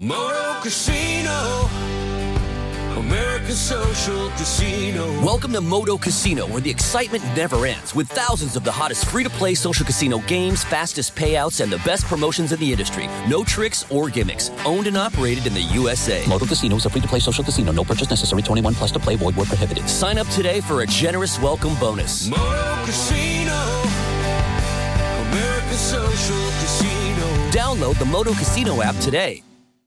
Moto Casino, American Social Casino. Welcome to Moto Casino, where the excitement never ends, with thousands of the hottest free-to-play social casino games, fastest payouts, and the best promotions in the industry. No tricks or gimmicks. Owned and operated in the USA. Moto Casino is a free-to-play social casino. No purchase necessary. 21 plus to play. Void where prohibited. Sign up today for a generous welcome bonus. Moto Casino, American Social Casino. Download the Moto Casino app today.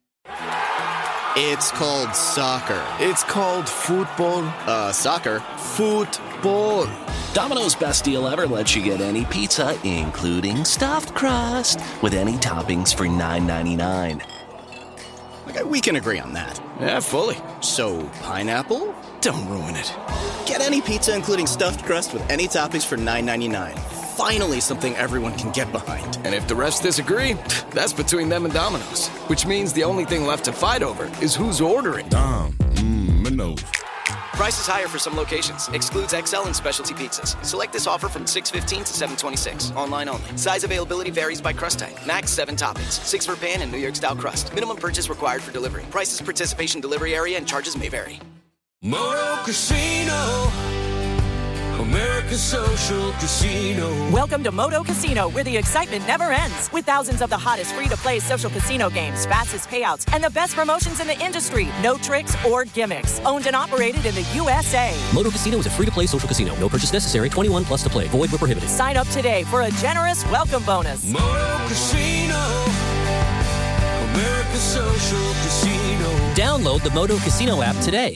It's called soccer. It's called football. Soccer. Football. Domino's best deal ever lets you get any pizza, including stuffed crust, with any toppings for $9.99. Okay, we can agree on that. Yeah, fully. So, pineapple? Don't ruin it. Get any pizza, including stuffed crust, with any toppings for $9.99. Finally, something everyone can get behind. And if the refs disagree, that's between them and Domino's. Which means the only thing left to fight over is who's ordering. Domino's. Price is higher for some locations. Excludes XL and specialty pizzas. Select this offer from $6.15 to $7.26. Online only. Size availability varies by crust type. Max 7 toppings. 6 for pan and New York style crust. Minimum purchase required for delivery. Prices, participation, delivery area, and charges may vary. Moto Casino, American Social Casino. Welcome to Moto Casino, where the excitement never ends. With thousands of the hottest free-to-play social casino games, fastest payouts, and the best promotions in the industry. No tricks or gimmicks. Owned and operated in the USA. Moto Casino is a free-to-play social casino. No purchase necessary. 21 plus to play. Void where prohibited. Sign up today for a generous welcome bonus. Moto Casino, American Social Casino. Download the Moto Casino app today.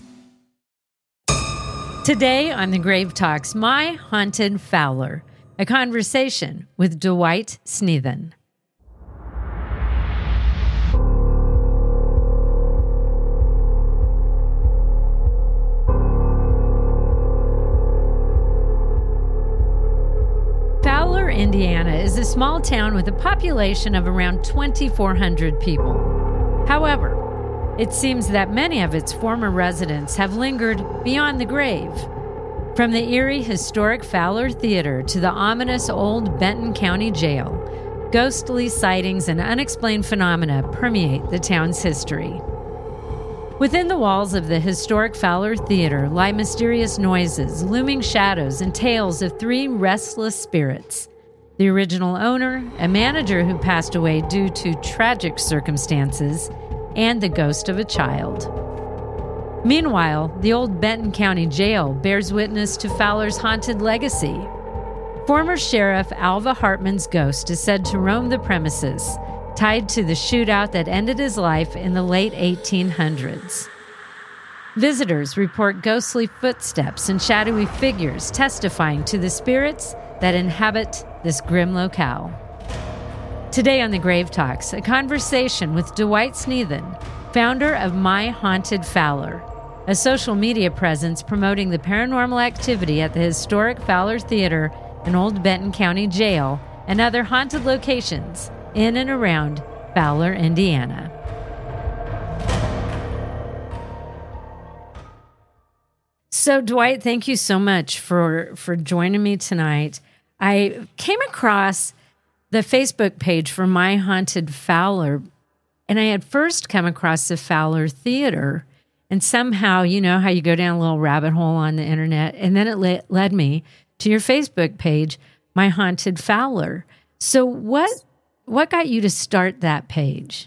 Today on The Grave Talks, My Haunted Fowler, a conversation with Dwight Sneathen. Fowler, Indiana is a small town with a population of around 2,400 people. However, it seems that many of its former residents have lingered beyond the grave. From the eerie historic Fowler Theater to the ominous old Benton County Jail, ghostly sightings and unexplained phenomena permeate the town's history. Within the walls of the historic Fowler Theater lie mysterious noises, looming shadows, and tales of 3 restless spirits. The original owner, a manager who passed away due to tragic circumstances, and the ghost of a child. Meanwhile, the old Benton County Jail bears witness to Fowler's haunted legacy. Former Sheriff Alva Hartman's ghost is said to roam the premises, tied to the shootout that ended his life in the late 1800s. Visitors report ghostly footsteps and shadowy figures testifying to the spirits that inhabit this grim locale. Today on The Grave Talks, a conversation with Dwight Sneathen, founder of My Haunted Fowler, a social media presence promoting the paranormal activity at the historic Fowler Theater and Old Benton County Jail and other haunted locations in and around Fowler, Indiana. So, Dwight, thank you so much for joining me tonight. I came across the Facebook page for My Haunted Fowler, and I had first come across the Fowler Theater, and somehow, you know how you go down a little rabbit hole on the internet, and then it led me to your Facebook page, My Haunted Fowler. So what got you to start that page?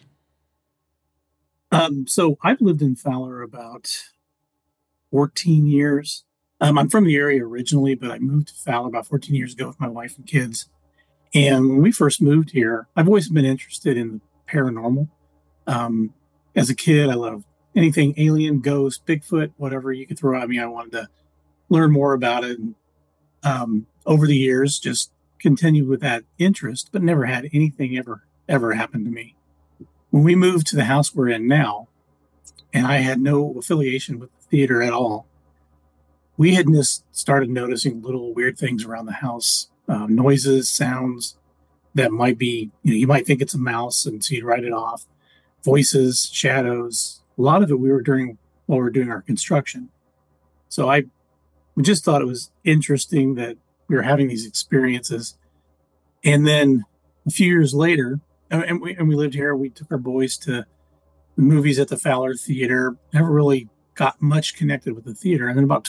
So I've lived in Fowler about 14 years. I'm from the area originally, but I moved to Fowler about 14 years ago with my wife and kids. And when we first moved here, I've always been interested in the paranormal. As a kid, I loved anything alien, ghost, Bigfoot, whatever you could throw at me. I wanted to learn more about it. And over the years, just continued with that interest, but never had anything ever happen to me. When we moved to the house we're in now, and I had no affiliation with the theater at all, we had just started noticing little weird things around the house. Noises, sounds that might be, you might think it's a mouse, and so you'd write it off. Voices, shadows. A lot of it we were doing while we were doing our construction. So we just thought it was interesting that we were having these experiences. And then a few years later, and we lived here. We took our boys to the movies at the Fowler Theater. Never really got much connected with the theater. And then about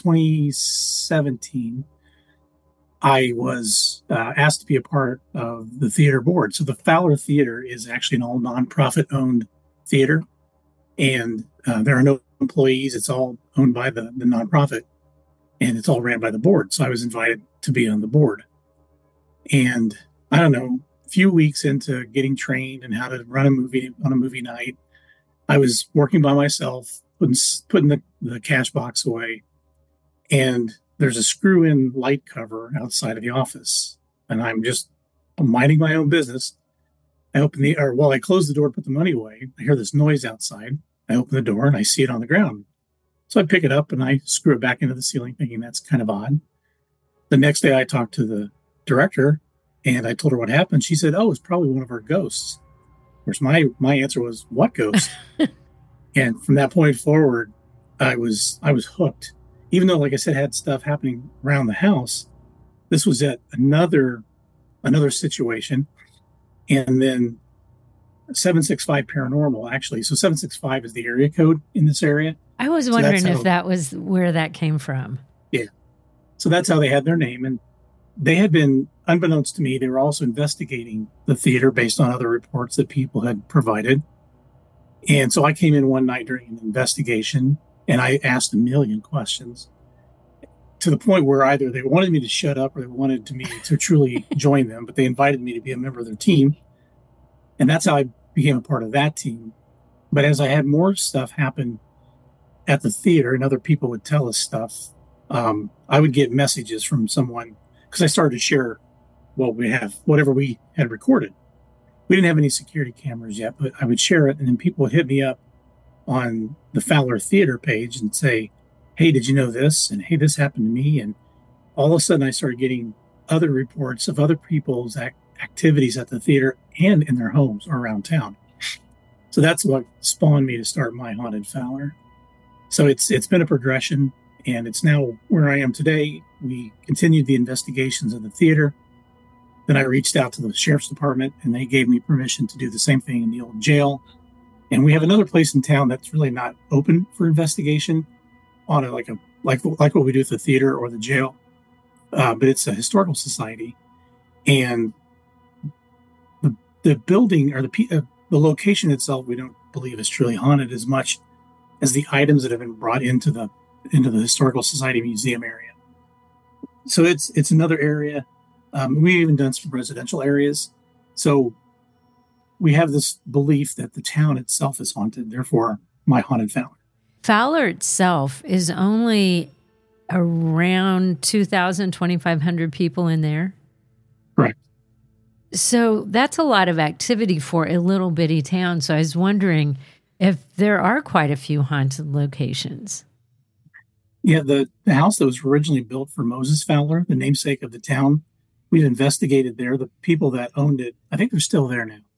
2017, I was asked to be a part of the theater board. So the Fowler Theater is actually an all nonprofit owned theater, and there are no employees. It's all owned by the nonprofit, and it's all ran by the board. So I was invited to be on the board. And I don't know, a few weeks into getting trained and how to run a movie on a movie night, I was working by myself, putting the cash box away, and there's a screw-in light cover outside of the office, and I'm minding my own business. While I close the door to put the money away, I hear this noise outside. I open the door and I see it on the ground. So I pick it up and I screw it back into the ceiling, thinking that's kind of odd. The next day I talked to the director and I told her what happened. She said, "Oh, it's probably one of our ghosts." Of course, my answer was, "What ghost?" And from that point forward, I was hooked. Even though, like I said, had stuff happening around the house, this was at another situation. And then 765 Paranormal, actually. So 765 is the area code in this area. I was wondering if that was where that came from. Yeah. So that's how they had their name. And they had been, unbeknownst to me, they were also investigating the theater based on other reports that people had provided. And so I came in one night during an investigation and I asked a million questions, to the point where either they wanted me to shut up or they wanted me to truly join them, but they invited me to be a member of their team. And that's how I became a part of that team. But as I had more stuff happen at the theater and other people would tell us stuff, I would get messages from someone, because I started to share whatever we had recorded. We didn't have any security cameras yet, but I would share it, and then people would hit me up on the Fowler Theater page and say, "Hey, did you know this?" And "Hey, this happened to me." And all of a sudden I started getting other reports of other people's activities at the theater and in their homes or around town. So that's what spawned me to start My Haunted Fowler. So it's been a progression, and it's now where I am today. We continued the investigations of the theater. Then I reached out to the sheriff's department, and they gave me permission to do the same thing in the old jail. And we have another place in town that's really not open for investigation on like what we do at the theater or the jail, but it's a historical society, and the building or the location itself we don't believe is truly haunted as much as the items that have been brought into the historical society museum area. So it's another area. We've even done some residential areas. So we have this belief that the town itself is haunted, therefore My Haunted Fowler. Fowler itself is only around 2,000, 2,500 people in there. Correct. So that's a lot of activity for a little bitty town. So I was wondering if there are quite a few haunted locations. Yeah, the house that was originally built for Moses Fowler, the namesake of the town, we've investigated there. The people that owned it, I think they're still there now.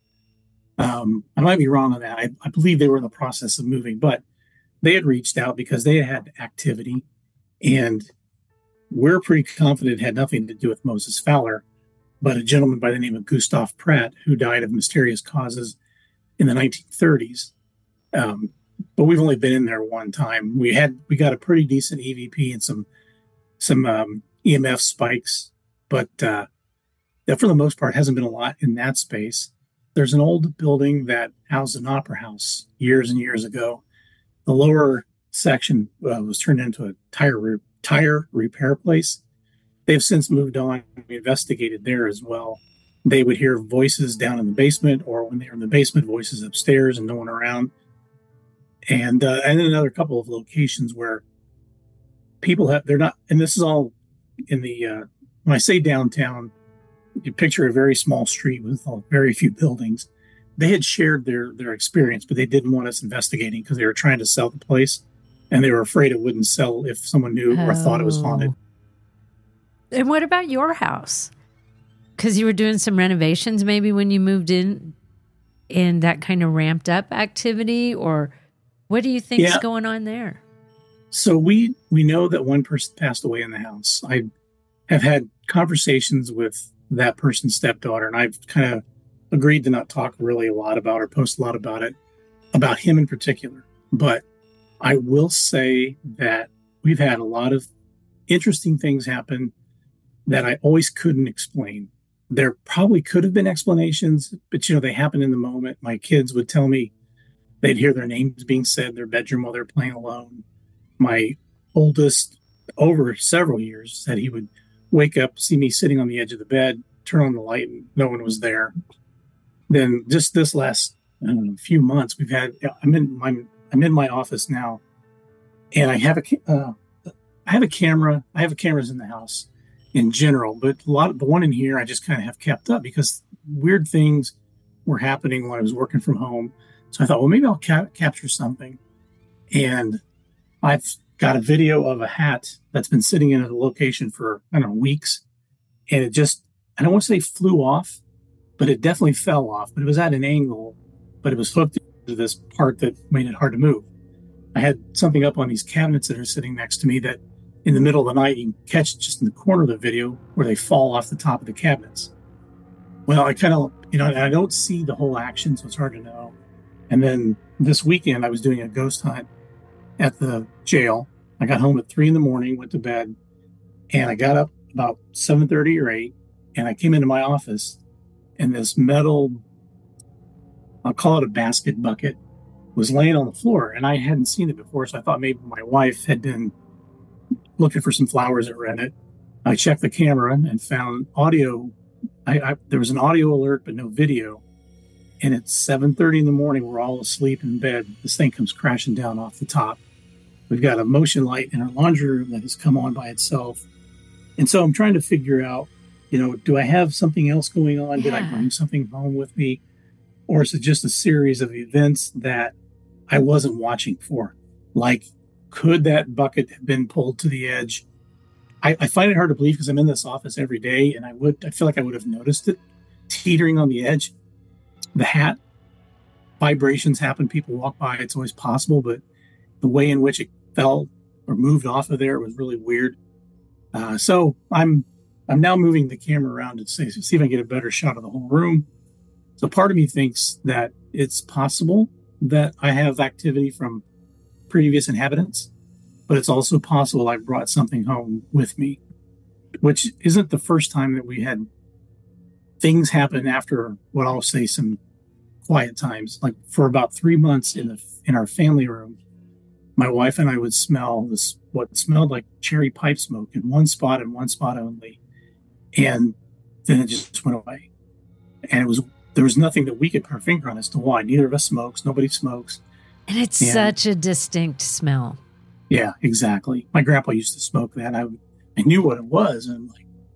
I might be wrong on that. I believe they were in the process of moving, but they had reached out because they had activity, and we're pretty confident it had nothing to do with Moses Fowler, but a gentleman by the name of Gustav Pratt, who died of mysterious causes in the 1930s. But we've only been in there one time. We got a pretty decent EVP and some EMF spikes, but that for the most part hasn't been a lot in that space. There's an old building that housed an opera house years and years ago. The lower section was turned into a tire repair place. They've since moved on. We investigated there as well. They would hear voices down in the basement, or when they were in the basement, voices upstairs and no one around. And then another couple of locations where people they're not, and this is all in the, when I say downtown, you picture a very small street with very few buildings. They had shared their experience, but they didn't want us investigating because they were trying to sell the place, and they were afraid it wouldn't sell if someone knew or thought it was haunted. And what about your house? Because you were doing some renovations maybe when you moved in, and that kind of ramped up activity, or what do you think is going on there? So we know that one person passed away in the house. I have had conversations with that person's stepdaughter, and I've kind of agreed to not talk really a lot about or post a lot about it. about him in particular. But I will say that we've had a lot of interesting things happen that I always couldn't explain. There probably could have been explanations, but they happen in the moment. My kids would tell me they'd hear their names being said in their bedroom while they're playing alone. My oldest, over several years, said he would wake up, see me sitting on the edge of the bed, turn on the light, and no one was there. Then just this last, few months, I'm in my office now, and I have a camera. I have cameras in the house in general, but the one in here I just kind of have kept up because weird things were happening when I was working from home. So I thought, well, maybe I'll capture something. And I've got a video of a hat that's been sitting in a location for, weeks. And it just, I don't want to say flew off, but it definitely fell off. But it was at an angle, but it was hooked to this part that made it hard to move. I had something up on these cabinets that are sitting next to me that in the middle of the night, you can catch just in the corner of the video where they fall off the top of the cabinets. Well, I kind of, I don't see the whole action, so it's hard to know. And then this weekend, I was doing a ghost hunt at the jail. I got home at 3 a.m, went to bed, and I got up about 7:30 or 8, and I came into my office, and this metal, I'll call it a basket bucket, was laying on the floor, and I hadn't seen it before, so I thought maybe my wife had been looking for some flowers that were in it. I checked the camera and found audio. There was an audio alert, but no video. And at 7:30 in the morning, we're all asleep in bed. This thing comes crashing down off the top. We've got a motion light in our laundry room that has come on by itself. And so I'm trying to figure out, do I have something else going on? Did I bring something home with me? Or is it just a series of events that I wasn't watching for? Like, could that bucket have been pulled to the edge? I find it hard to believe because I'm in this office every day, and I feel like I would have noticed it teetering on the edge. The hat, vibrations happen, people walk by, it's always possible, but the way in which it fell or moved off of there was really weird. So I'm now moving the camera around to see if I can get a better shot of the whole room. So part of me thinks that it's possible that I have activity from previous inhabitants, but it's also possible I brought something home with me, which isn't the first time that we had things happen after what I'll say some quiet times. Like for about 3 months in our family room, my wife and I would smell what smelled like cherry pipe smoke in one spot and one spot only. And then it just went away. And there was nothing that we could put our finger on as to why. Neither of us smokes. Nobody smokes. And it's such a distinct smell. Yeah, exactly. My grandpa used to smoke that. I knew what it was. And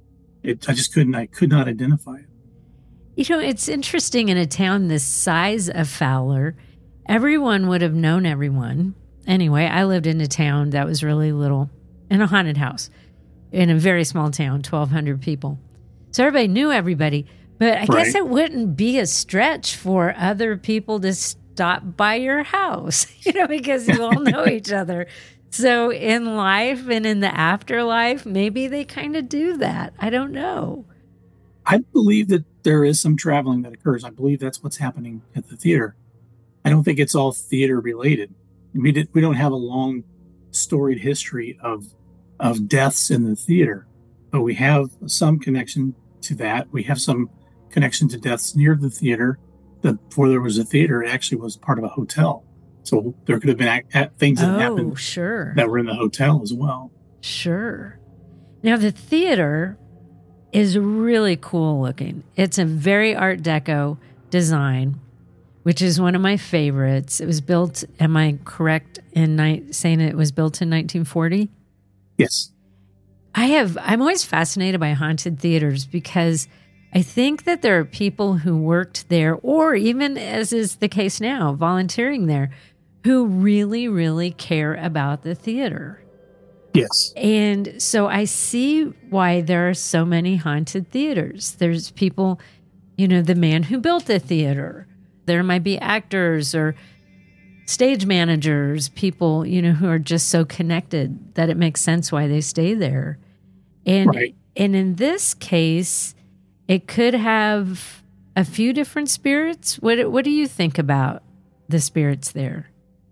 I could not identify it. It's interesting in a town this size of Fowler, everyone would have known everyone. Anyway, I lived in a town that was really little, in a haunted house, in a very small town, 1,200 people. So everybody knew everybody. But I guess it wouldn't be a stretch for other people to stop by your house, because you all know each other. So in life and in the afterlife, maybe they kind of do that. I don't know. I believe that there is some traveling that occurs. I believe that's what's happening at the theater. I don't think it's all theater related. We don't have a long storied history of deaths in the theater, but we have some connection to that. We have some connection to deaths near the theater. Before there was a theater, it actually was part of a hotel. So there could have been things that happened that were in the hotel as well. Sure. Now the theater is really cool looking. It's a very Art Deco design, which is one of my favorites. It was built, am I correct in saying it was built in 1940? Yes. I'm always fascinated by haunted theaters because I think that there are people who worked there, or even as is the case now, volunteering there, who really, really care about the theater. Yes. And so I see why there are so many haunted theaters. There's people, the man who built the theater. There might be actors or stage managers, people, who are just so connected that it makes sense why they stay there. And in this case, it could have a few different spirits. What do you think about the spirits there?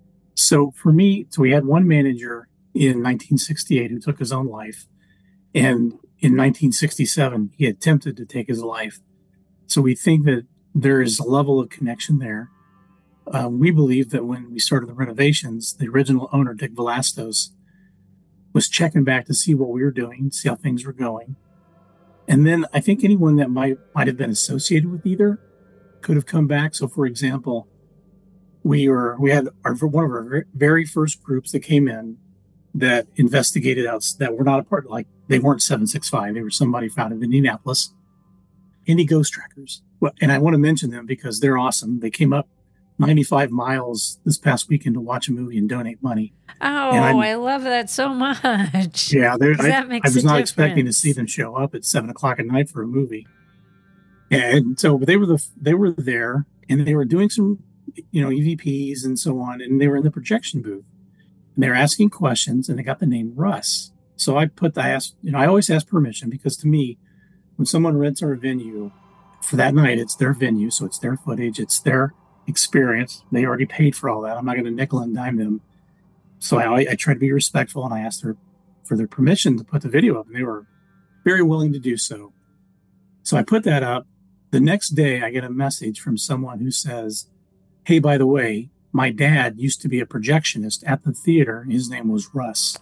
So for me, we had one manager in 1968 who took his own life. And in 1967, he attempted to take his life. So we think that there is a level of connection there. We believe that when we started the renovations, the original owner, Dick Velastos, was checking back to see what we were doing, see how things were going. And then I think anyone that might have been associated with either could have come back. So, for example, we had one of our very first groups that came in that investigated us that were not a part, like they weren't 765. They were somebody found in Indianapolis, Indie Ghost Trackers. Well, and I want to mention them because they're awesome. They came up 95 miles this past weekend to watch a movie and donate money. Oh, I love that so much. Yeah, I was not expecting to see them show up at 7:00 at night for a movie. And so they were there, and they were doing some, EVPs and so on, and they were in the projection booth, and they were asking questions, and they got the name Russ. So I always ask permission, because to me, when someone rents our venue for that night, it's their venue, so it's their footage, it's their experience. They already paid for all that. I'm not going to nickel and dime them. So I try to be respectful, and I asked for their permission to put the video up, and they were very willing to do so. So I put that up. The next day, I get a message from someone who says, "Hey, by the way, my dad used to be a projectionist at the theater. His name was Russ."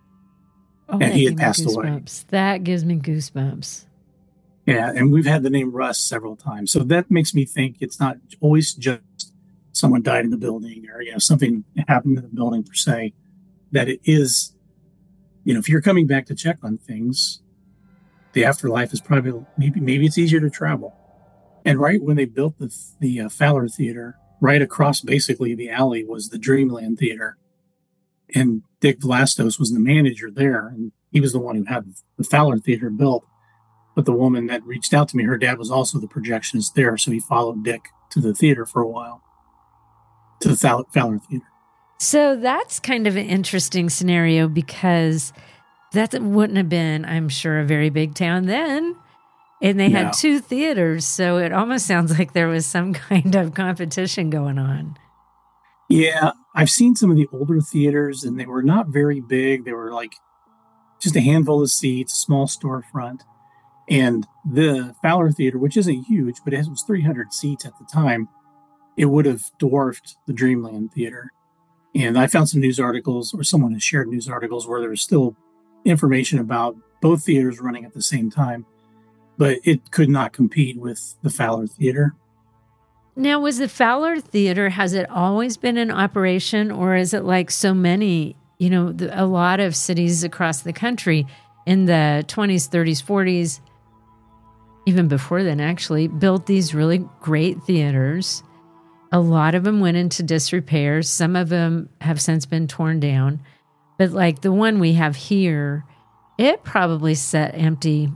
Oh, and he had passed away. That gives me goosebumps. Yeah, and we've had the name Russ several times. So that makes me think it's not always just someone died in the building or, something happened in the building per se, that it is, if you're coming back to check on things, the afterlife is probably, maybe it's easier to travel. And right when they built the Fowler Theater, right across basically the alley was the Dreamland Theater. And Dick Velastos was the manager there, and he was the one who had the Fowler Theater built. But the woman that reached out to me, her dad was also the projectionist there, so he followed Dick to the theater for a while, to the Fowler Theater. So that's kind of an interesting scenario, because that wouldn't have been, I'm sure, a very big town then. And they had two theaters, so it almost sounds like there was some kind of competition going on. Yeah, I've seen some of the older theaters, and they were not very big. They were like just a handful of seats, a small storefront. And the Fowler Theater, which isn't huge, but it was 300 seats at the time, it would have dwarfed the Dreamland Theater. And I found some news articles, or someone has shared news articles, where there was still information about both theaters running at the same time, but it could not compete with the Fowler Theater. Now, was the Fowler Theater, has it always been in operation, or is it like so many, a lot of cities across the country in the 20s, 30s, 40s, even before then actually, built these really great theaters. A lot of them went into disrepair. Some of them have since been torn down. But like the one we have here, it probably sat empty,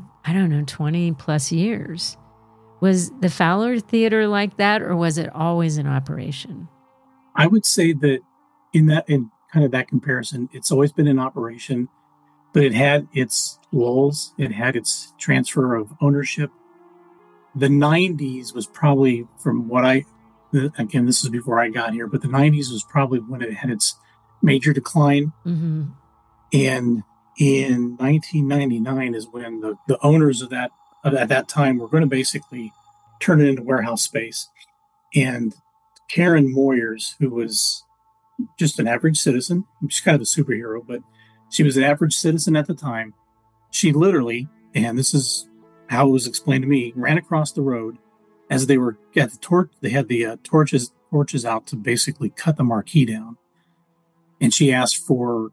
20 plus years. Was the Fowler Theater like that, or was it always in operation? I would say that in kind of that comparison, it's always been in operation, but it had its lulls. It had its transfer of ownership. The 90s was probably, from what again, this is before I got here, but the 90s was probably when it had its major decline. Mm-hmm. And in 1999 is when the owners of that, at that time, were going to basically turn it into warehouse space. And Karen Moyers, who was just an average citizen, she's kind of a superhero, but she was an average citizen at the time. She literally, and this is how it was explained to me, ran across the road as they were at the torch. They had the torches out to basically cut the marquee down. And she asked for,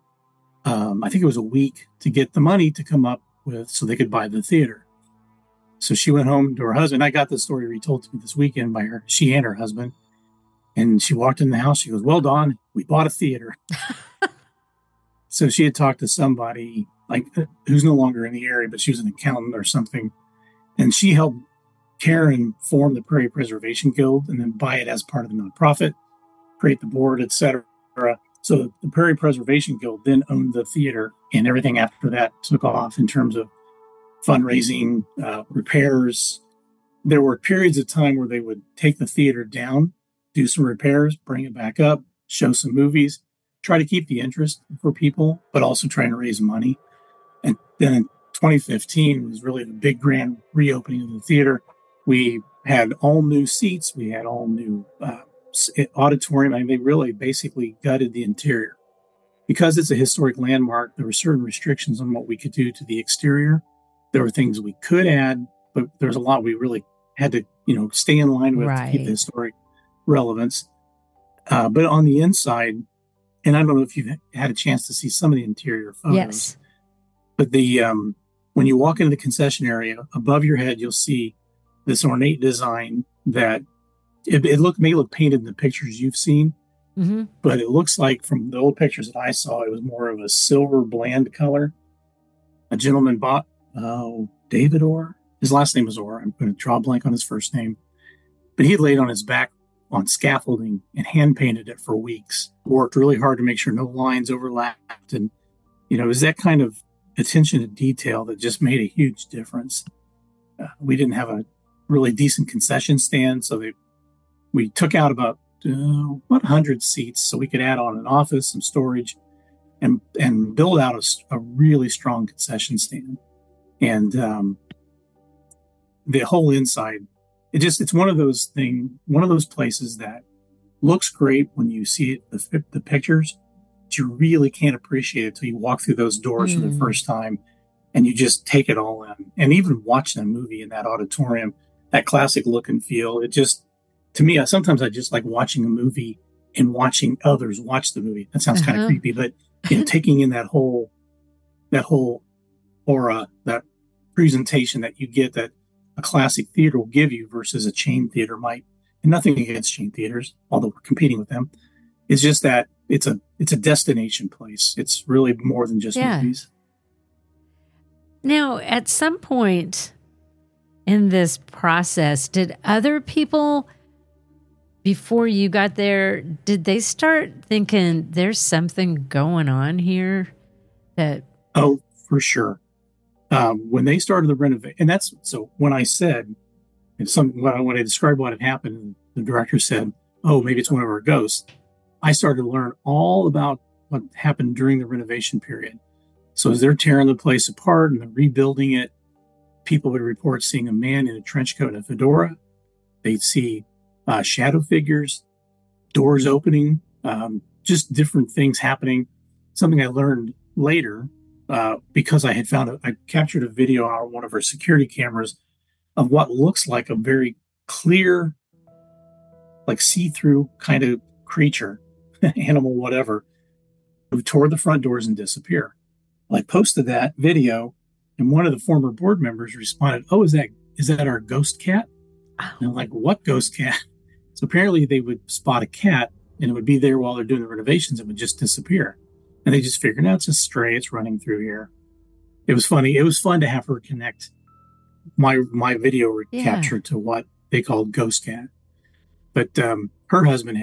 I think it was a week, to get the money to come up with so they could buy the theater. So she went home to her husband. I got the story retold to me this weekend by she and her husband. And she walked in the house. She goes, "Well, Dawn, we bought a theater." So she had talked to somebody who's no longer in the area, but she was an accountant or something. And she helped Karen form the Prairie Preservation Guild and then buy it as part of the nonprofit, create the board, etc. So the Prairie Preservation Guild then owned the theater, and everything after that took off in terms of fundraising, repairs. There were periods of time where they would take the theater down do some repairs, bring it back up, show some movies, try to keep the interest for people, but also trying to raise money. And then in 2015 was really the big grand reopening of the theater. We had all new seats. We had all new auditorium. I mean, they really basically gutted the interior. Because it's a historic landmark, there were certain restrictions on what we could do to the exterior. There were things we could add, but there's a lot we really had to, stay in line with to keep the historic relevance. But on the inside, and I don't know if you've had a chance to see some of the interior photos. Yes. But when you walk into the concession area, above your head, you'll see this ornate design that it may look painted in the pictures you've seen, but it looks like from the old pictures that I saw, it was more of a silver bland color. A gentleman bought, David Orr. His last name was Orr. I'm going to draw a blank on his first name. But he laid on his back on scaffolding and hand painted it for weeks. Worked really hard to make sure no lines overlapped. And, it was that kind of attention to detail that just made a huge difference. We didn't have a really decent concession stand, so we took out about 100 seats so we could add on an office, some storage, and build out a really strong concession stand. And the whole inside, it's one of those places that looks great when you see it, the pictures, but you really can't appreciate it till you walk through those doors for the first time and you just take it all in. And even watching a movie in that auditorium, that classic look and feel, to me, sometimes I just like watching a movie and watching others watch the movie. That sounds kind of creepy, but taking in that whole aura, that presentation that you get that a classic theater will give you versus a chain theater might. And nothing against chain theaters, although we're competing with them. It's just that it's a destination place. It's really more than just movies. Now, at some point in this process, did other people, before you got there, did they start thinking there's something going on here? Oh, for sure. When they started the renovation, and so when I said, when I described what had happened, the director said, "Oh, maybe it's one of our ghosts." I started to learn all about what happened during the renovation period. So as they're tearing the place apart and they're rebuilding it, people would report seeing a man in a trench coat and a fedora. They'd see shadow figures, doors opening, just different things happening. Something I learned later, because I captured a video on one of our security cameras of what looks like a very clear, like see-through kind of creature, animal, whatever, who tore the front doors and disappear. Well, I posted that video, and one of the former board members responded, "Oh, is that our ghost cat?" And I'm like, "What ghost cat?" So apparently they would spot a cat, and it would be there while they're doing the renovations. It would just disappear. And they just figured, no, it's a stray. It's running through here. It was funny. It was fun to have her connect my video capture to what they called ghost cat. But her husband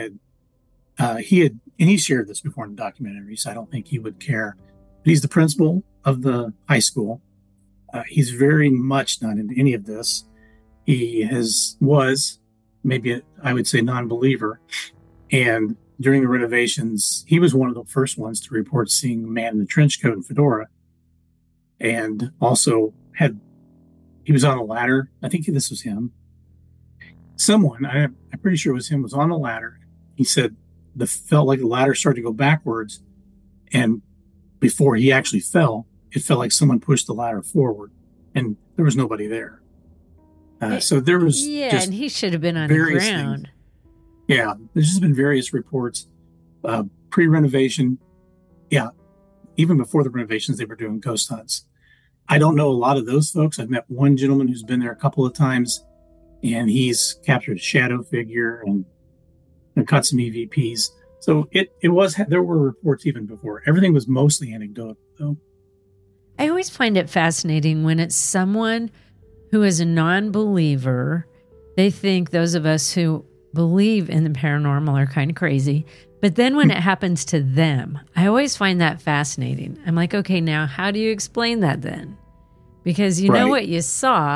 he shared this before in the documentary, so I don't think he would care. But he's the principal of the high school. He's very much not into any of this. He was maybe, I would say, non-believer. And during the renovations, he was one of the first ones to report seeing a man in a trench coat and fedora. And also he was on a ladder. I think this was him. Someone, I'm pretty sure it was him, was on a ladder. He said felt like the ladder started to go backwards. And before he actually fell, it felt like someone pushed the ladder forward. And there was nobody there. So there was and he should have been on the ground. Things. Yeah, there's just been various reports. Pre-renovation, even before the renovations, they were doing ghost hunts. I don't know a lot of those folks. I've met one gentleman who's been there a couple of times, and he's captured a shadow figure and caught some EVPs. So there were reports even before. Everything was mostly anecdotal, though. I always find it fascinating when it's someone who is a non-believer. They think those of us who believe in the paranormal are kind of crazy. But then when it happens to them, I always find that fascinating. I'm like, okay, now how do you explain that then? Because you know what you saw,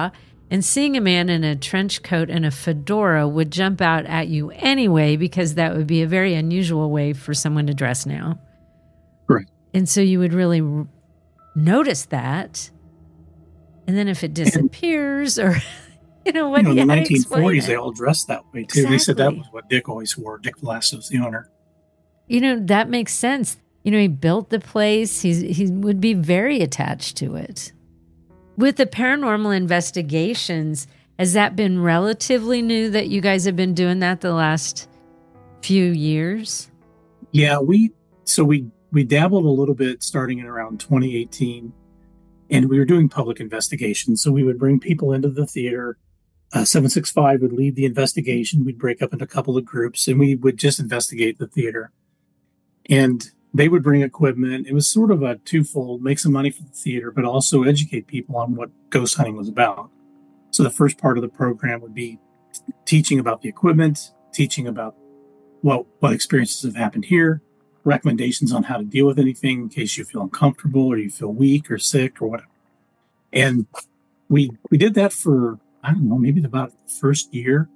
And seeing a man in a trench coat and a fedora would jump out at you anyway, because that would be a very unusual way for someone to dress now. Right. And so you would really notice that. And then if it disappears or, what in the 1940s, they all dressed that way too. Exactly. They said that was what Dick always wore. Dick Velasco's the owner. That makes sense. He built the place. He would be very attached to it. With the paranormal investigations, has that been relatively new that you guys have been doing that the last few years? Yeah, we dabbled a little bit starting in around 2018, and we were doing public investigations. So we would bring people into the theater. 765 would lead the investigation. We'd break up into a couple of groups, and we would just investigate the theater. And they would bring equipment. It was sort of a twofold: make some money for the theater, but also educate people on what ghost hunting was about. So the first part of the program would be teaching about the equipment, teaching about what experiences have happened here, recommendations on how to deal with anything in case you feel uncomfortable or you feel weak or sick or whatever. And we did that for, I don't know, maybe about the first year.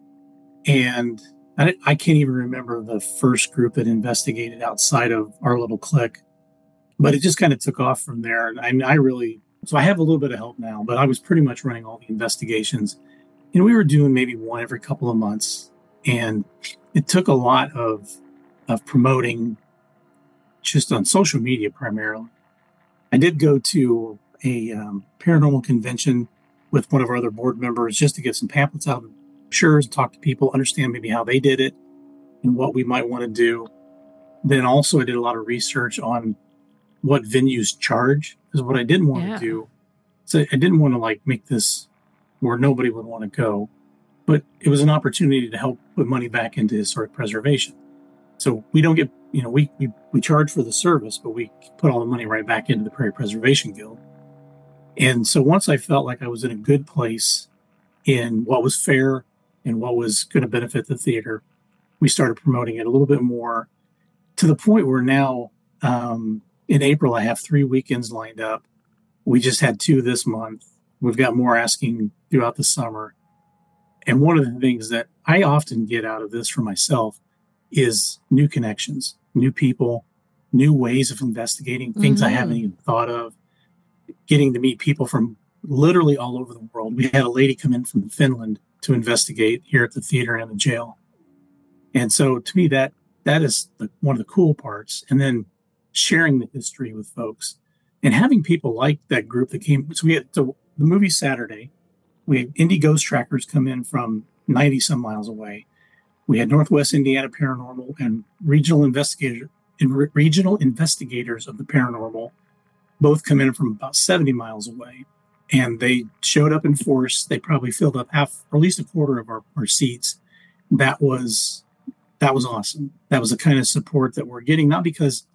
And I can't even remember the first group that investigated outside of our little clique, but it just kind of took off from there. And so I have a little bit of help now, but I was pretty much running all the investigations. We were doing maybe one every couple of months, and it took a lot of promoting just on social media primarily. I did go to a paranormal convention with one of our other board members just to get some pamphlets out of brochures, talk to people, understand maybe how they did it and what we might want to do. Then also I did a lot of research on what venues charge, because what I didn't want to do, so I didn't want to make this where nobody would want to go, but it was an opportunity to help put money back into historic preservation. So we don't get, we charge for the service, but we put all the money right back into the Prairie Preservation Guild. And so once I felt like I was in a good place in what was fair and what was going to benefit the theater, we started promoting it a little bit more, to the point where now in April, I have 3 weekends lined up. We just had 2 this month. We've got more asking throughout the summer. And one of the things that I often get out of this for myself is new connections, new people, new ways of investigating, things I haven't even thought of, getting to meet people from literally all over the world. We had a lady come in from Finland to investigate here at the theater and the jail. And so to me, that is one of the cool parts. And then sharing the history with folks and having people like that group that came. So we had the movie Saturday. We had Indie Ghost Trackers come in from 90 some miles away. We had Northwest Indiana Paranormal and regional investigators of the paranormal both come in from about 70 miles away. And they showed up in force. They probably filled up half, or at least a quarter of our seats. That was awesome. That was the kind of support that we're getting. I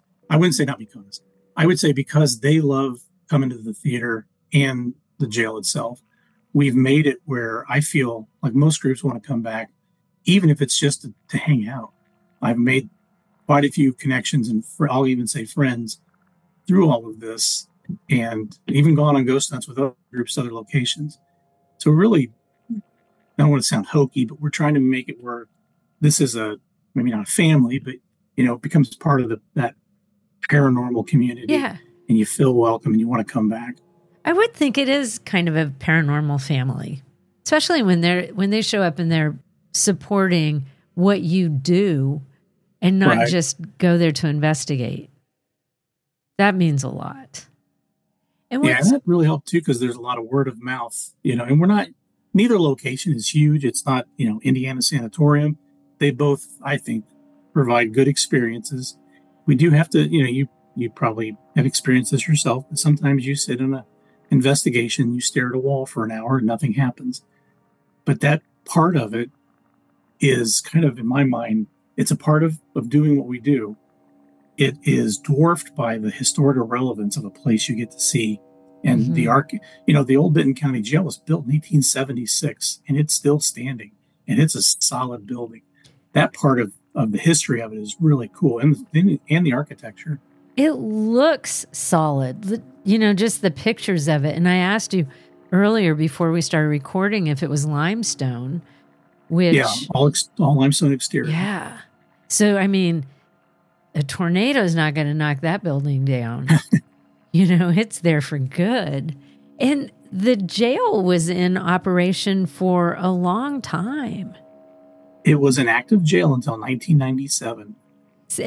would say because they love coming to the theater and the jail itself. We've made it where I feel like most groups want to come back, even if it's just to hang out. I've made quite a few connections, and I'll even say friends, through all of this, and even gone on ghost hunts with other groups, other locations. So really, I don't want to sound hokey, but we're trying to make it where this is maybe not a family, but it becomes part of that paranormal community. Yeah. And you feel welcome and you want to come back. I would think it is kind of a paranormal family, especially when they show up and they're supporting what you do and not just go there to investigate. That means a lot. And that really helped too, because there's a lot of word of mouth, and neither location is huge. It's not, Indiana Sanatorium. They both, I think, provide good experiences. We do have to, you probably have experienced this yourself, but sometimes you sit in an investigation, you stare at a wall for an hour and nothing happens. But that part of it is kind of, in my mind, it's a part of doing what we do. It is dwarfed by the historical relevance of a place you get to see. And the old Benton County Jail was built in 1876, and it's still standing, and it's a solid building. That part of the history of it is really cool, and the architecture. It looks solid, just the pictures of it. And I asked you earlier before we started recording if it was limestone, which... Yeah, all limestone exterior. Yeah. So, I mean, a tornado is not going to knock that building down. It's there for good. And the jail was in operation for a long time. It was an active jail until 1997. It's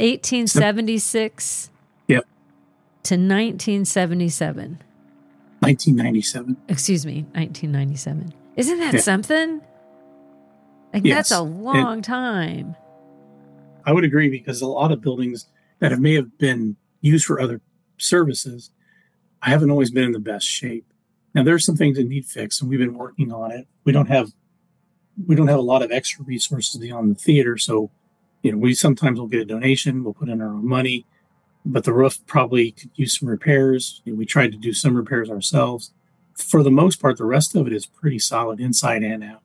1876 Yep. to 1977. 1997. Excuse me, 1997. Isn't that something? Like, Yes. that's a long time. I would agree, because a lot of buildings that may have been used for other services, I haven't always been in the best shape. Now, there's some things that need fixed, and we've been working on it. We don't have a lot of extra resources beyond the theater, so we sometimes will get a donation, we'll put in our own money, but the roof probably could use some repairs. We tried to do some repairs ourselves. For the most part, the rest of it is pretty solid inside and out.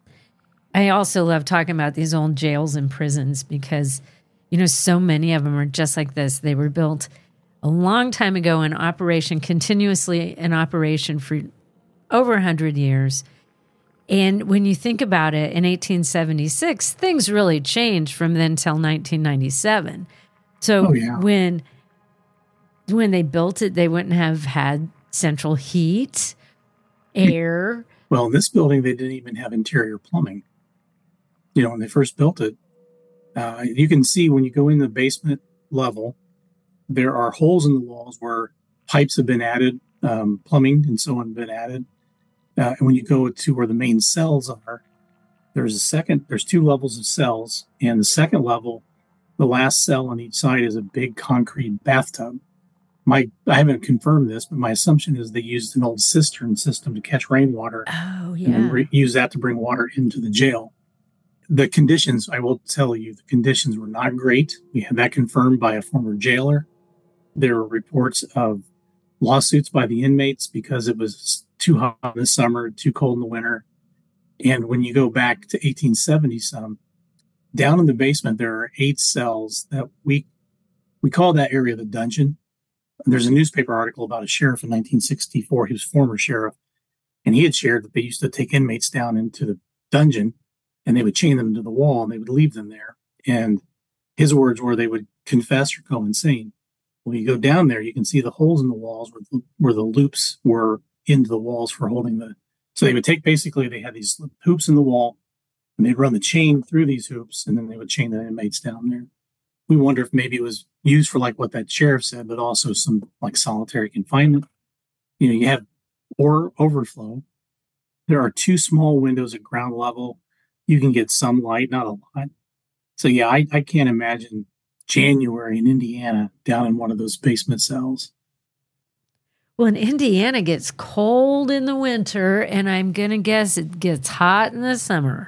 I also love talking about these old jails and prisons because, so many of them are just like this. They were built a long time ago in operation, continuously in operation for over 100 years. And when you think about it, in 1876, things really changed from then till 1997. So when they built it, they wouldn't have had central heat, air. Well, in this building, they didn't even have interior plumbing. When they first built it, you can see when you go in the basement level, there are holes in the walls where pipes have been added, plumbing and so on have been added. And when you go to where the main cells are, there's two levels of cells. And the second level, the last cell on each side is a big concrete bathtub. I haven't confirmed this, but my assumption is they used an old cistern system to catch rainwater. Oh, yeah. And use that to bring water into the jail. The conditions, I will tell you, the conditions were not great. We had that confirmed by a former jailer. There were reports of lawsuits by the inmates because it was too hot in the summer, too cold in the winter. And when you go back to 1870 some, down in the basement, there are 8 cells that we call that area the dungeon. There's a newspaper article about a sheriff in 1964. He was a former sheriff. And he had shared that they used to take inmates down into the dungeon and they would chain them to the wall and they would leave them there. And his words were they would confess or go insane. When you go down there, you can see the holes in the walls where the loops were into the walls for holding so they would take, basically, they had these hoops in the wall and they'd run the chain through these hoops and then they would chain the inmates down there. We wonder if maybe it was used for like what that sheriff said, but also some like solitary confinement. You have overflow. There are 2 small windows at ground level. You can get some light, not a lot. So yeah, I can't imagine January in Indiana down in one of those basement cells. Well, in Indiana gets cold in the winter, and I'm going to guess it gets hot in the summer.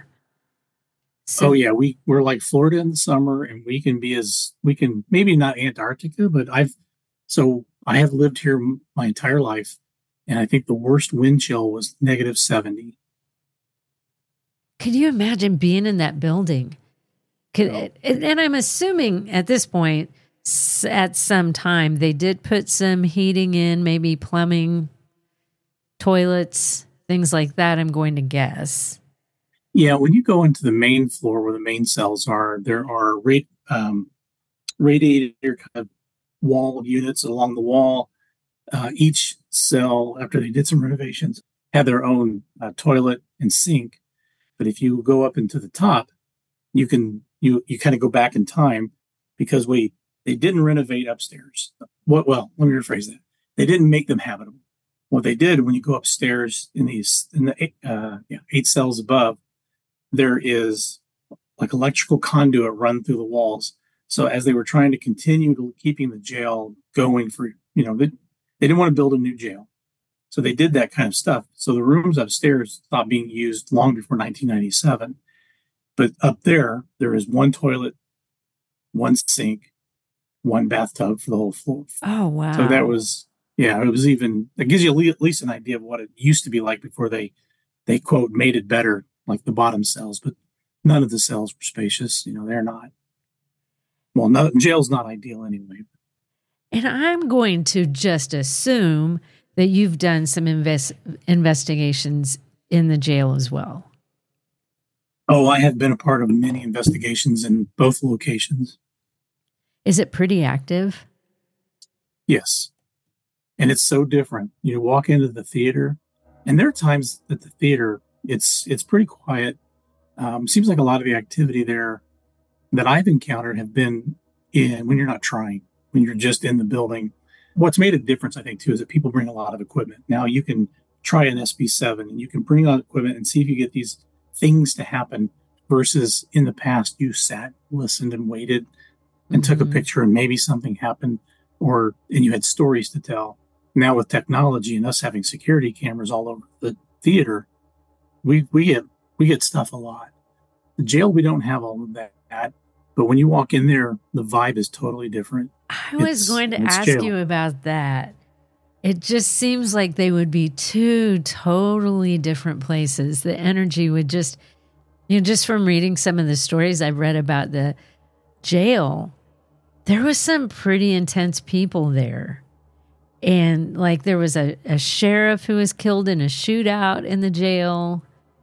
So, oh yeah, we're like Florida in the summer, and we can maybe not Antarctica, but I have lived here my entire life, and I think the worst wind chill was -70. Could you imagine being in that building? And I'm assuming at this point, at some time, they did put some heating in, maybe plumbing, toilets, things like that, I'm going to guess. Yeah, when you go into the main floor where the main cells are, there are radiator kind of wall units along the wall. Each cell, after they did some renovations, had their own toilet and sink. But if you go up into the top, you kind of go back in time because they didn't renovate upstairs. Well, let me rephrase that. They didn't make them habitable. What they did, when you go upstairs in the 8 cells above, there is like electrical conduit run through the walls. So as they were trying to continue keeping the jail going for, they didn't want to build a new jail. So they did that kind of stuff. So the rooms upstairs stopped being used long before 1997. But up there is 1 toilet, 1 sink, 1 bathtub for the whole floor. Oh, wow. So that was, it gives you at least an idea of what it used to be like before they quote, made it better, like the bottom cells. But none of the cells were spacious. They're not. Well, jail's not ideal anyway. And I'm going to just assume that you've done some investigations in the jail as well. Oh, I have been a part of many investigations in both locations. Is it pretty active? Yes. And it's so different. You walk into the theater, and there are times that the theater, it's pretty quiet. Seems like a lot of the activity there that I've encountered have been in when you're not trying, when you're just in the building. What's made a difference, I think, too, is that people bring a lot of equipment. Now you can try an SB7 and you can bring out equipment and see if you get these things to happen versus in the past, you sat, listened, and waited and took a picture and maybe something happened and you had stories to tell. Now with technology and us having security cameras all over the theater, we get stuff a lot. The jail, we don't have all of that. But when you walk in there, the vibe is totally different. I was going to ask you about that. It just seems like they would be two totally different places. The energy would just from reading some of the stories I've read about the jail, there was some pretty intense people there. And like there was a sheriff who was killed in a shootout in the jail.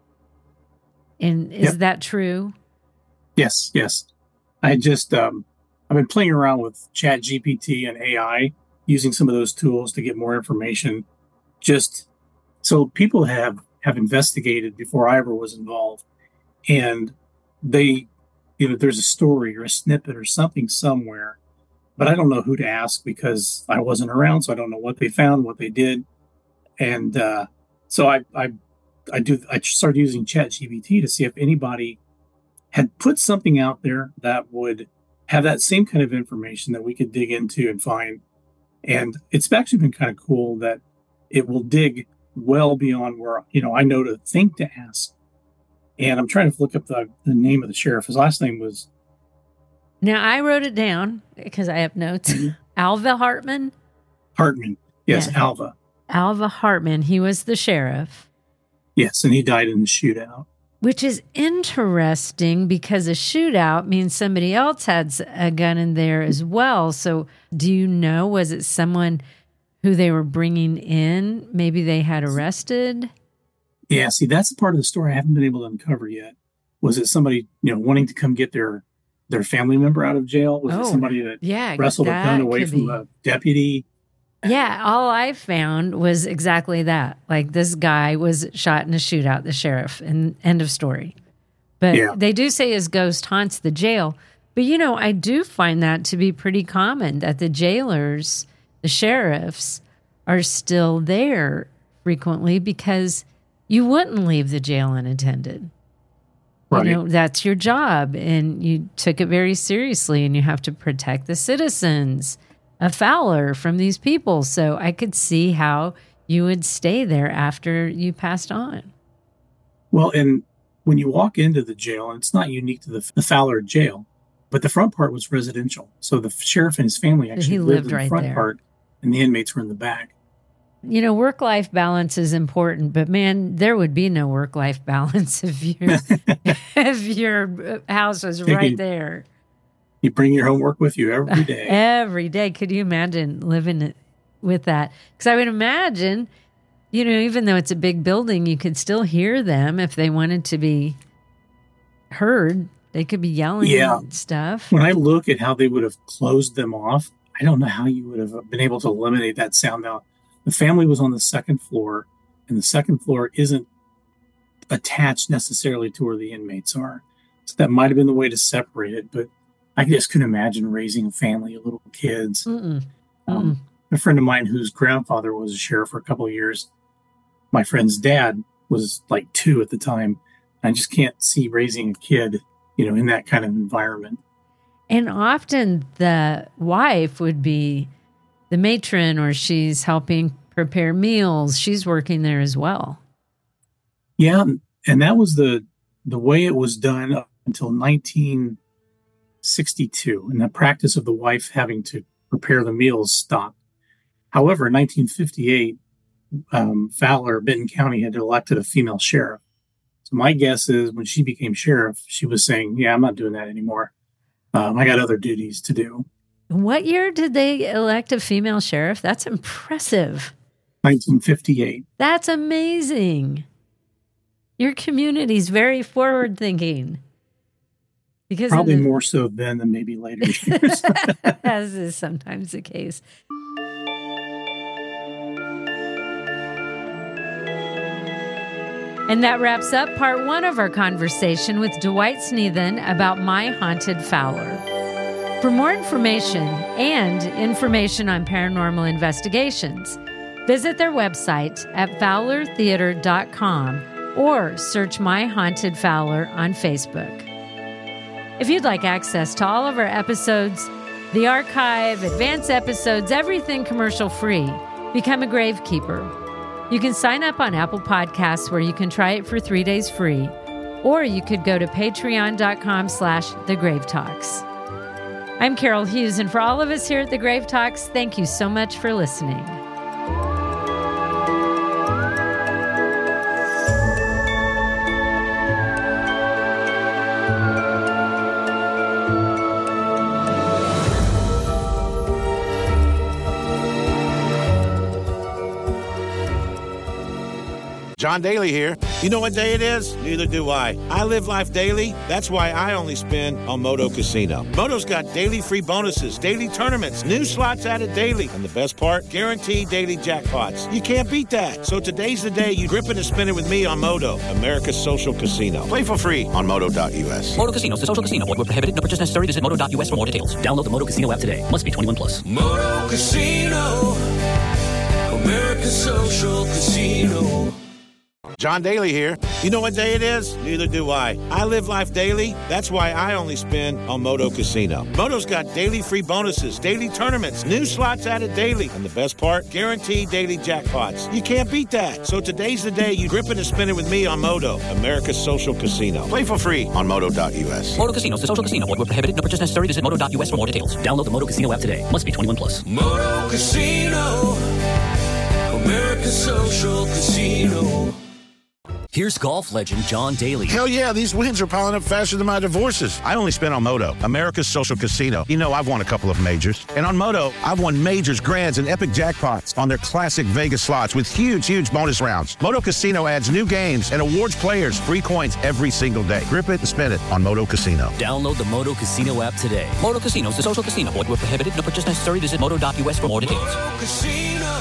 And is that true? Yes. I just, I've been playing around with ChatGPT and AI, using some of those tools to get more information. Just so people have investigated before I ever was involved. And they, there's a story or a snippet or something somewhere, but I don't know who to ask because I wasn't around. So I don't know what they found, what they did. And so I started using ChatGPT to see if anybody had put something out there that would have that same kind of information that we could dig into and find. And it's actually been kind of cool that it will dig well beyond where, I know to think to ask. And I'm trying to look up the name of the sheriff. His last name was... Now, I wrote it down because I have notes. Alva Hartman? Hartman. Yes, yeah. Alva. Alva Hartman. He was the sheriff. Yes, and he died in the shootout. Which is interesting because a shootout means somebody else had a gun in there as well. So do you know, was it someone who they were bringing in? Maybe they had arrested? Yeah, see, that's the part of the story I haven't been able to uncover yet. Was it somebody, wanting to come get their family member out of jail? Was it somebody that wrestled a gun away from a deputy? Yeah, all I found was exactly that. Like this guy was shot in a shootout, the sheriff, and end of story. But they do say his ghost haunts the jail. But, I do find that to be pretty common, that the jailers, the sheriffs, are still there frequently because you wouldn't leave the jail unattended. Right. That's your job, and you took it very seriously, and you have to protect the citizens of Fowler from these people. So I could see how you would stay there after you passed on. Well, and when you walk into the jail, and it's not unique to the Fowler jail, but the front part was residential. So the sheriff and his family actually lived in the front part, and the inmates were in the back. Work-life balance is important, but man, there would be no work-life balance if your house was right there. You bring your homework with you every day. Every day. Could you imagine living with that? Because I would imagine, even though it's a big building, you could still hear them if they wanted to be heard. They could be yelling and stuff. When I look at how they would have closed them off, I don't know how you would have been able to eliminate that sound. Now, the family was on the second floor, and the second floor isn't attached necessarily to where the inmates are. So that might have been the way to separate it, but I just couldn't imagine raising a family of little kids. A friend of mine whose grandfather was a sheriff for a couple of years, my friend's dad was like 2 at the time. I just can't see raising a kid, in that kind of environment. And often the wife would be the matron, or she's helping prepare meals. She's working there as well. Yeah, and that was the way it was done up until 1962, and the practice of the wife having to prepare the meals stopped. However, in 1958, Fowler, Benton County, had elected a female sheriff. So my guess is when she became sheriff, she was saying, I'm not doing that anymore. I got other duties to do. What year did they elect a female sheriff? That's impressive. 1958. That's amazing. Your community's very forward-thinking. Because probably more so then than maybe later years. As is sometimes the case. And that wraps up part 1 of our conversation with Dwight Sneathen about My Haunted Fowler. For more information and information on paranormal investigations, visit their website at fowlertheater.com or search My Haunted Fowler on Facebook. If you'd like access to all of our episodes, the archive, advanced episodes, everything commercial free, become a gravekeeper. You can sign up on Apple Podcasts where you can try it for 3 days free, or you could go to patreon.com/thegravetalks. I'm Carol Hughes, and for all of us here at The Grave Talks, thank you so much for listening. John Daly here. You know what day it is? Neither do I. I live life daily. That's why I only spin on Moto Casino. Moto's got daily free bonuses, daily tournaments, new slots added daily, and the best part, guaranteed daily jackpots. You can't beat that. So today's the day you grip it and spin it with me on Moto, America's social casino. Play for free on Moto.us. Moto Casino, the social casino. Void where prohibited. No purchase necessary. Visit Moto.us for more details. Download the Moto Casino app today. Must be 21 plus. Moto Casino, America's social casino. John Daly here. You know what day it is? Neither do I. I live life daily. That's why I only spin on Moto Casino. Moto's got daily free bonuses, daily tournaments, new slots added daily, and the best part, guaranteed daily jackpots. You can't beat that. So today's the day you grip it and spin it with me on Moto, America's social casino. Play for free on Moto.us. Moto Casino, the social casino. Void where prohibited. No purchase necessary. Visit Moto.us for more details. Download the Moto Casino app today. Must be 21 plus. Moto Casino, America's social casino. Here's golf legend John Daly. Hell yeah, these wins are piling up faster than my divorces. I only spin on Moto, America's social casino. You know, I've won a couple of majors. And on Moto, I've won majors, grands, and epic jackpots on their classic Vegas slots with huge bonus rounds. Moto Casino adds new games and awards players free coins every single day. Grip it and spin it on Moto Casino. Download the Moto Casino app today. Moto Casino, the social casino. Void where prohibited. No purchase necessary. Visit Moto.us for more details. Moto Casino,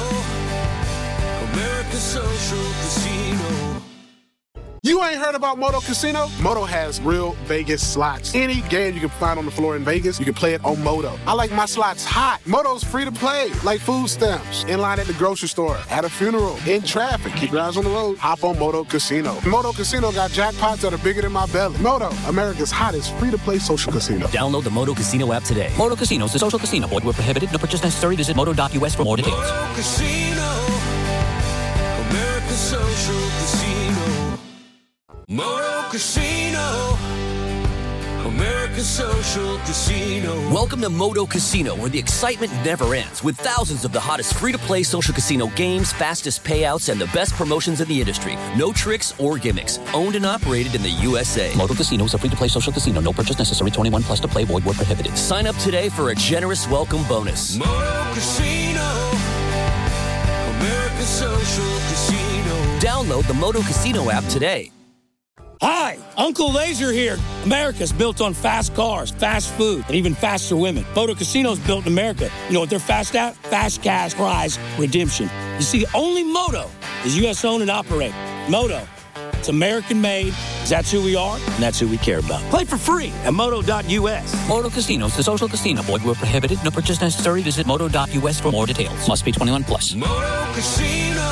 America's social casino. You ain't heard about Moto Casino? Moto has real Vegas slots. Any game you can find on the floor in Vegas, you can play it on Moto. I like my slots hot. Moto's free to play, like food stamps, in line at the grocery store, at a funeral, in traffic. Keep your eyes on the road. Hop on Moto Casino. Moto Casino got jackpots that are bigger than my belly. Moto, America's hottest free-to-play social casino. Download the Moto Casino app today. Moto Casino, the social casino. Void where prohibited. No purchase necessary. Visit Moto.us for more details. Moto Casino, America's social casino. Moto Casino, America's social casino. Welcome to Moto Casino, where the excitement never ends, with thousands of the hottest free-to-play social casino games, fastest payouts, and the best promotions in the industry. No tricks or gimmicks. Owned and operated in the USA. Moto Casino is a free-to-play social casino. No purchase necessary. 21 plus to play. Void where prohibited. Sign up today for a generous welcome bonus. Moto Casino, America's social casino. Download the Moto Casino app today. Hi, Uncle Laser here. America's built on fast cars, fast food, and even faster women. Moto Casino's built in America. You know what they're fast at? Fast cash prize redemption. You see, only Moto is U.S. owned and operated. Moto, it's American made. That's who we are, and that's who we care about. Play for free at Moto.us. Moto Casino, the social casino. Void where prohibited. No purchase necessary. Visit Moto.us for more details. Must be 21 plus. Moto Casino,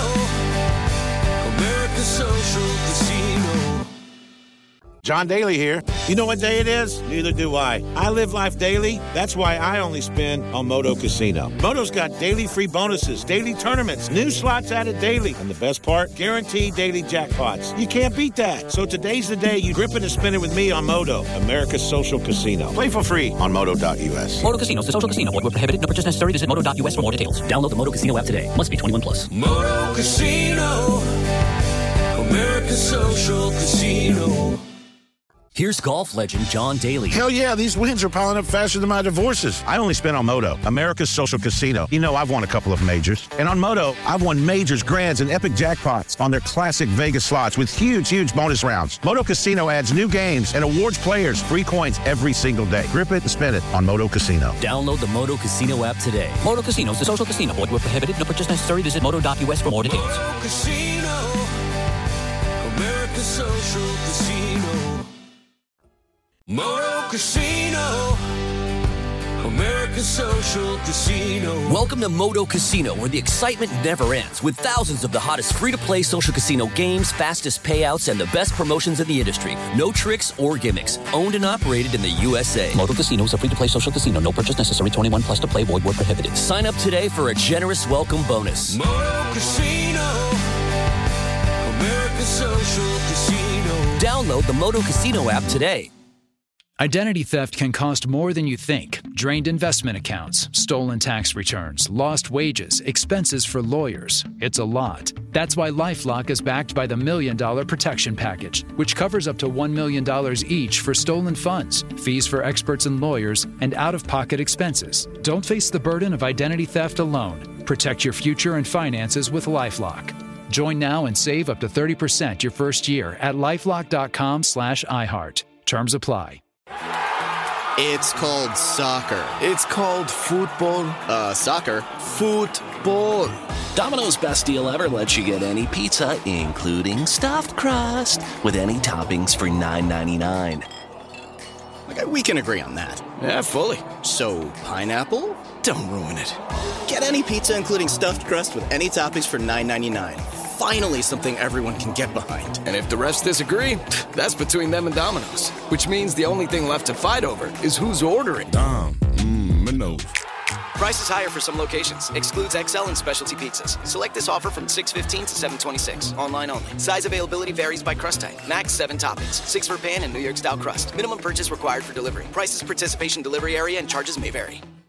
America's social casino. John Daly here. You know what day it is? Neither do I. I live life daily. That's why I only spin on Moto Casino. Moto's got daily free bonuses, daily tournaments, new slots added daily, and the best part, guaranteed daily jackpots. You can't beat that. So today's the day you grip it and spin it with me on Moto, America's social casino. Play for free on Moto.us. Moto Casino, the social casino. Void where prohibited. No purchase necessary. Visit Moto.us for more details. Download the Moto Casino app today. Must be 21 plus. Moto Casino, America's social casino. Here's golf legend John Daly. Hell yeah, these wins are piling up faster than my divorces. I only spent on Moto, America's social casino. You know, I've won a couple of majors. And on Moto, I've won majors, grands, and epic jackpots on their classic Vegas slots with huge bonus rounds. Moto Casino adds new games and awards players free coins every single day. Grip it and spin it on Moto Casino. Download the Moto Casino app today. Moto Casino is a social casino. Void where prohibited. No purchase necessary. Visit moto.us for more details. Moto Casino, America's social casino. Moto Casino, America's social casino. Welcome to Moto Casino, where the excitement never ends, with thousands of the hottest free-to-play social casino games, fastest payouts, and the best promotions in the industry. No tricks or gimmicks. Owned and operated in the USA. Moto Casino is a free-to-play social casino. No purchase necessary. 21 plus to play. Void where prohibited. Sign up today for a generous welcome bonus. Moto Casino, America's social casino. Download the Moto Casino app today. Identity theft can cost more than you think. Drained investment accounts, stolen tax returns, lost wages, expenses for lawyers. It's a lot. That's why LifeLock is backed by the $1 Million Protection Package, which covers up to $1 million each for stolen funds, fees for experts and lawyers, and out-of-pocket expenses. Don't face the burden of identity theft alone. Protect your future and finances with LifeLock. Join now and save up to 30% your first year at LifeLock.com/iHeart. Terms apply. It's called soccer. It's called football. Soccer. Football. Domino's best deal ever lets you get any pizza, including stuffed crust, with any toppings for $9.99. Okay, we can agree on that. Yeah, fully. So, pineapple? Don't ruin it. Get any pizza, including stuffed crust, with any toppings for $9.99. Finally, something everyone can get behind. And if the refs disagree, that's between them and Domino's. Which means the only thing left to fight over is who's ordering. Domino's. Prices higher for some locations. Excludes XL and specialty pizzas. Select this offer from $6.15 to $7.26. Online only. Size availability varies by crust type. Max 7 toppings. 6 for pan and New York style crust. Minimum purchase required for delivery. Prices, participation, delivery area, and charges may vary.